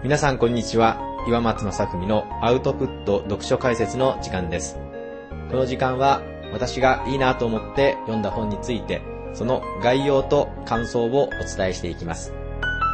皆さんこんにちは。岩松正文のアウトプット読書解説の時間です。この時間は私がいいなと思って読んだ本について、その概要と感想をお伝えしていきます。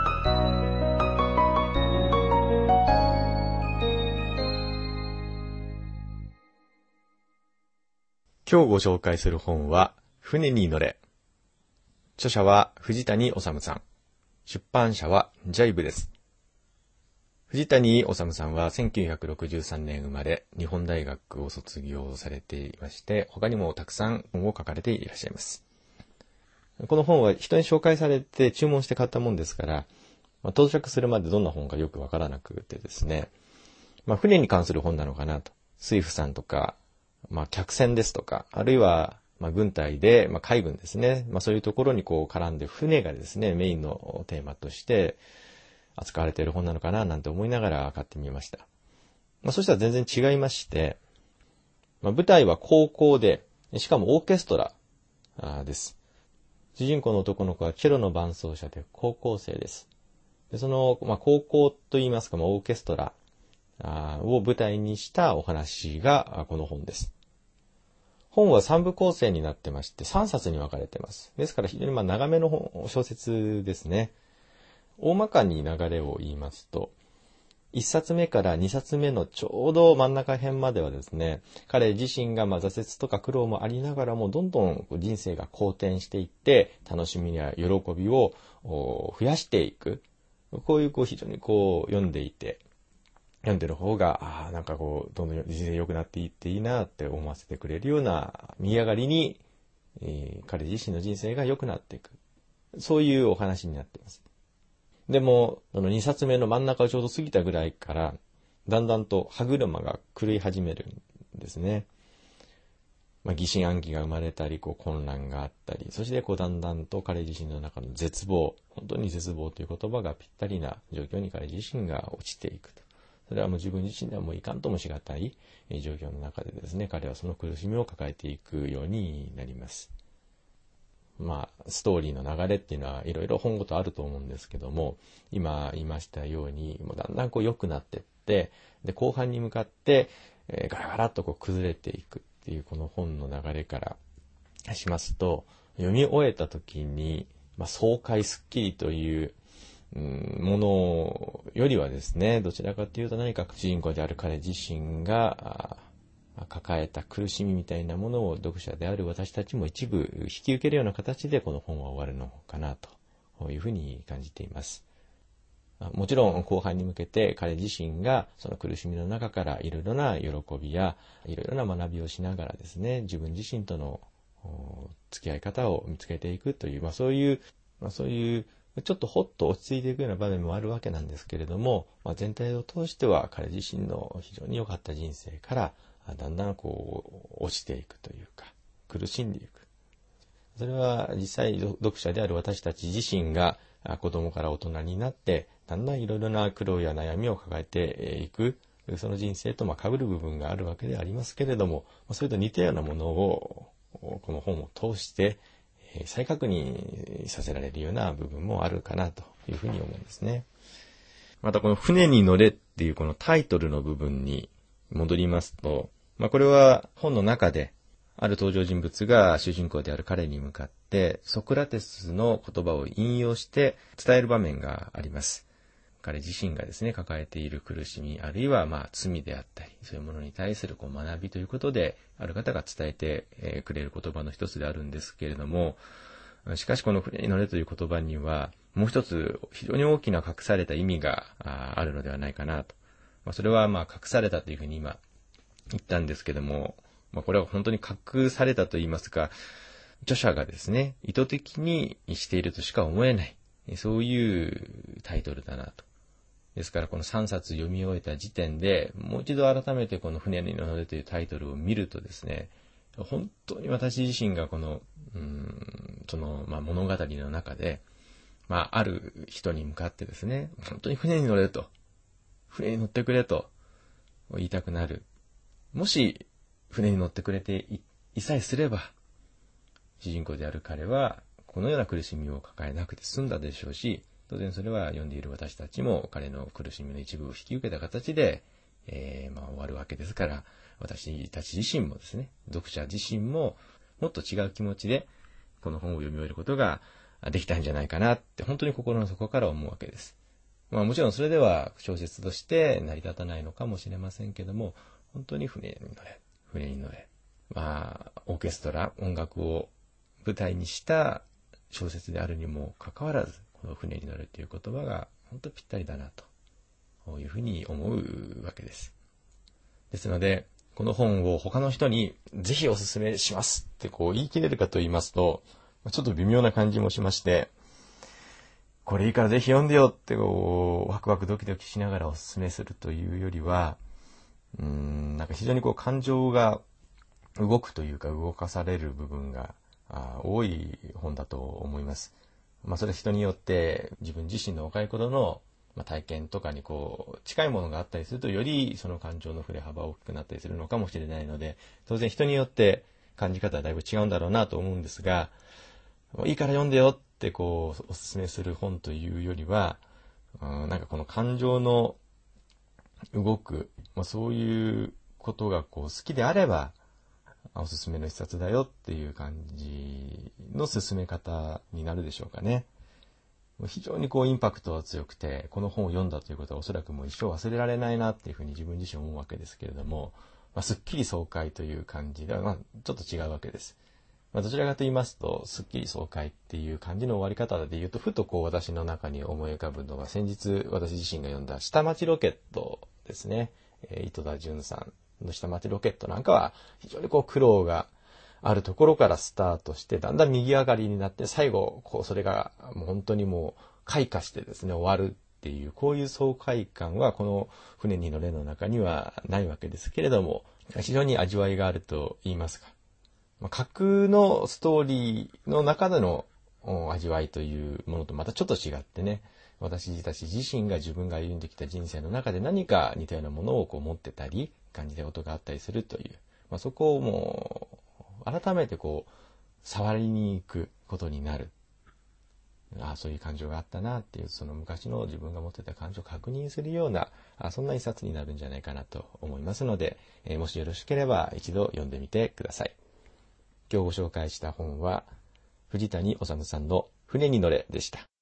今日ご紹介する本は船に乗れ。著者は藤谷修さん。出版社はジャイブです。藤谷修さんは1963年生まれ、日本大学を卒業されていまして、他にもたくさん本を書かれていらっしゃいます。この本は人に紹介されて注文して買ったもんですから、到着するまでどんな本かよくわからなくてですね、船に関する本なのかなと。水夫さんとか、客船ですとか、あるいは軍隊で、海軍ですね、そういうところに絡んで船がですね、メインのテーマとして扱われている本なのかななんて思いながら買ってみました。そしたら全然違いまして、舞台は高校で、しかもオーケストラです。主人公の男の子はチェロの伴奏者で高校生です。でその、高校といいますか、オーケストラを舞台にしたお話がこの本です。本は3部構成になってまして3冊に分かれています。ですから非常に長めの小説ですね。大まかに流れを言いますと、1冊目から2冊目のちょうど真ん中辺まではですね、彼自身が挫折とか苦労もありながらもどんどん人生が好転していって楽しみや喜びを増やしていく。こういう非常に読んでいて、読んでる方がどんどん人生良くなっていっていいなって思わせてくれるような見上がりに、彼自身の人生が良くなっていく。そういうお話になっています。でも、2冊目の真ん中をちょうど過ぎたぐらいから、だんだんと歯車が狂い始めるんですね。疑心暗鬼が生まれたり、混乱があったり、そしてだんだんと彼自身の中の絶望、本当に絶望という言葉がぴったりな状況に彼自身が落ちていくと。それはもう自分自身ではもういかんともしがたい状況の中でですね、彼はその苦しみを抱えていくようになります。ストーリーの流れっていうのはいろいろ本ごとあると思うんですけども、今言いましたように、もうだんだん良くなっていって、で、後半に向かって、ガラガラっと崩れていくっていうこの本の流れからしますと、読み終えた時に、爽快すっきりというものよりはですね、どちらかというと何か主人公である彼自身が抱えた苦しみみたいなものを読者である私たちも一部引き受けるような形でこの本は終わるのかなというふうに感じています。もちろん後半に向けて彼自身がその苦しみの中からいろいろな喜びやいろいろな学びをしながらですね、自分自身との付き合い方を見つけていくという、そういうちょっとほっと落ち着いていくような場面もあるわけなんですけれども、全体を通しては彼自身の非常に良かった人生からだんだん落ちていくというか苦しんでいく。それは実際読者である私たち自身が子供から大人になってだんだんいろいろな苦労や悩みを抱えていく、その人生と被る部分があるわけでありますけれども、それと似たようなものをこの本を通して再確認させられるような部分もあるかなというふうに思うんですね。またこの船に乗れっていうこのタイトルの部分に戻りますと、これは本の中である登場人物が主人公である彼に向かってソクラテスの言葉を引用して伝える場面があります。彼自身がですね、抱えている苦しみ、あるいは罪であったり、そういうものに対する学びということで、ある方が伝えてくれる言葉の一つであるんですけれども、しかしこの船に乗れという言葉には、もう一つ非常に大きな隠された意味があるのではないかなと。それは隠されたというふうに今言ったんですけども、これは本当に隠されたと言いますか、著者がですね、意図的にしているとしか思えない、そういうタイトルだなと。ですからこの3冊読み終えた時点でもう一度改めてこの船に乗れというタイトルを見るとですね、本当に私自身がこの物語の中で、ある人に向かってですね、本当に船に乗れと、船に乗ってくれと言いたくなる。もし船に乗ってくれていさえすれば、主人公である彼はこのような苦しみを抱えなくて済んだでしょうし、 当然それは読んでいる私たちも彼の苦しみの一部を引き受けた形で、終わるわけですから、私たち自身もですね、読者自身ももっと違う気持ちでこの本を読み終えることができたんじゃないかなって本当に心の底から思うわけです。もちろんそれでは小説として成り立たないのかもしれませんけども、本当に船に乗れ。オーケストラ、音楽を舞台にした小説であるにもかかわらず、この船に乗るという言葉が本当ぴったりだなというふうに思うわけです。ですので、この本を他の人にぜひお勧めしますって言い切れるかと言いますと、ちょっと微妙な感じもしまして、これいいからぜひ読んでよってワクワクドキドキしながらお勧めするというよりは、なんか非常に感情が動くというか動かされる部分が多い本だと思います。それは人によって自分自身の若い頃の体験とかに近いものがあったりすると、よりその感情の振れ幅が大きくなったりするのかもしれないので、当然人によって感じ方はだいぶ違うんだろうなと思うんですが、いいから読んでよってお勧めする本というよりは、なんかこの感情の動く、そういうことが好きであればおすすめの一冊だよっていう感じの進め方になるでしょうかね。非常にインパクトが強くて、この本を読んだということはおそらくもう一生忘れられないなっていうふうに自分自身思うわけですけれども、すっきり爽快という感じでは、ちょっと違うわけです。どちらかと言いますと、すっきり爽快っていう感じの終わり方で言うと、ふと私の中に思い浮かぶのが、先日私自身が読んだ下町ロケットですね。井戸田潤さんの下町ロケットなんかは、非常に苦労があるところからスタートして、だんだん右上がりになって、最後、それがもう本当に開花してですね、終わるっていう、こういう爽快感は、この船に乗れの中にはないわけですけれども、非常に味わいがあると言いますか。架空のストーリーの中での味わいというものとまたちょっと違ってね、私たち自身が自分が歩んできた人生の中で何か似たようなものを持ってたり、感じたことがあったりするという、そこを改めて触りに行くことになる。そういう感情があったなっていう、その昔の自分が持ってた感情を確認するような、そんな一冊になるんじゃないかなと思いますので、もしよろしければ一度読んでみてください。今日ご紹介した本は藤谷修さんの船に乗れでした。